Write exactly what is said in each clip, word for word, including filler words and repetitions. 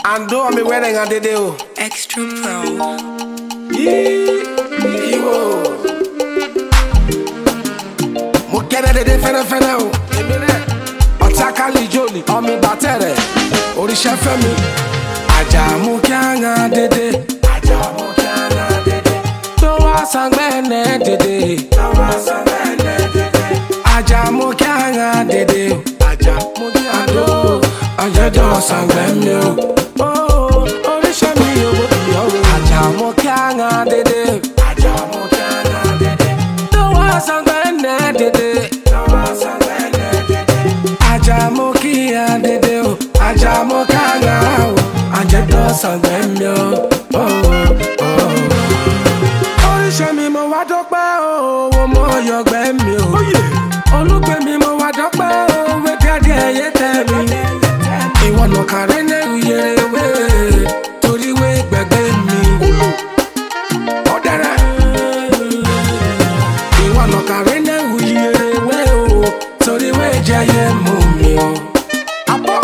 Ando mi wedding and dede o. Extra Pro. Iwo. Mo kere dede fere fere o. Otakali joli, omi batere. Orisha femi. Aja mo kyanga dede. Aja mo kyanga dede. To wa sangbene dede. To wa sangbene dede. Aja mo kyanga dede. Aja mo kyanga. Aja do sangbene o. Oh, orisha mi o bo yo. Aja mo kyanga dede. Aja mo kyanga dede. To wa sangbene dede. To wa sangbene dede. Aja mo kyanga dede o. Aja mo kyanga o. Aja do sangbene o. Oh, oh. Orisha mi mo wa dọ́pẹ́ o. Wo mo yo gbe mi o. Olugbe mi mo wa dọ́pẹ́ o. We dade ye te mi. Ìwọ no kare ne uyere we. Torí we gbegbe mi. O dara. Ìwọ no kare ne uyere we o. Torí we jaye mu mi o. Apo.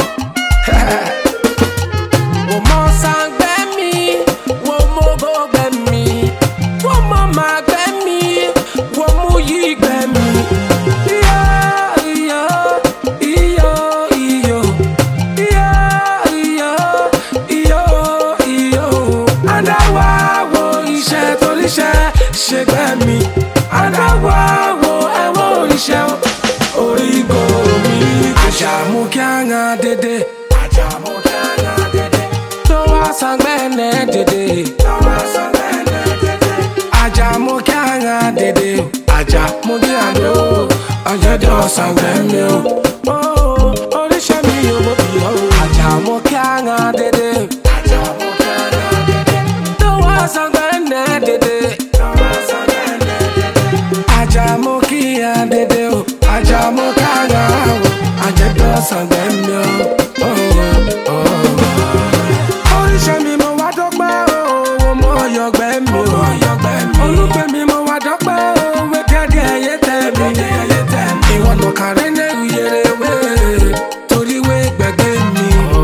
Wo mo sangbe mi. Wo mo go gbe mi. Wo mo ma gbe mi. Wo mu yi gbe mi. Iyo, iyo, iyo, iyo. Iyo, iyo, iyo, iyo. Adawa wo iṣẹ́ toríṣẹ́ ṣe gbẹ mi. Adawa wo ẹwọ oríṣẹ́ orígo mi. Aja mo kyanga dede. Aja mo kyanga dede. To wa sangbene dede. To wa sangbene dede. Aja mo kyanga dede. Aja mo kyanga o. Aja do sangbene o. Oh, oríṣẹ́ mi o bo bi o. Aja mo kyanga dede. Aja mo kyanga dede. To wa sangbene dede. To wa sangbene dede. Aja mo kyanga dede o. Aja mo kyanga o. Aja do sangbene o. Oh, oh. Oríṣẹ́ mi mo wá dọ́pẹ́ o. Wo mo yọ gbẹ mi o. Olugbe mi mo wá dọ́pẹ́ o. We dade ye te mi. Ìwọ no kare ne uyere we. Torí we gbegbe mi.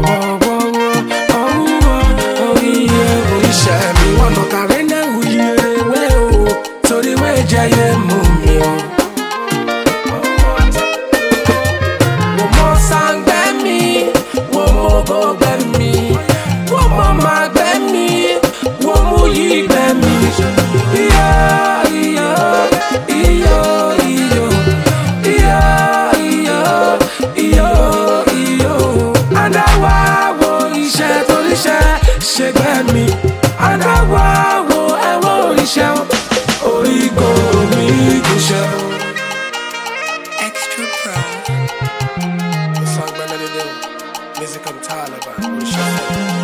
Oríṣẹ́ mi. Ìwọ no kare ne uyere we o. Torí we jaye mu mi o. Wo mo sangbe mi. Wo mo go gbe mi. Wo mo ma gbe mi. Wo mu yi gbe mi. Iyo, iyo, iyo, iyo. Iyo, iyo, iyo, iyo. Adawa wo iṣẹ́ toríṣẹ́ ṣe gbẹ mi. Adawa wo ẹwọ oríṣẹ́ orígo mi kò ṣe. Extra Pro. Sangbene dede o. Music and Taliban.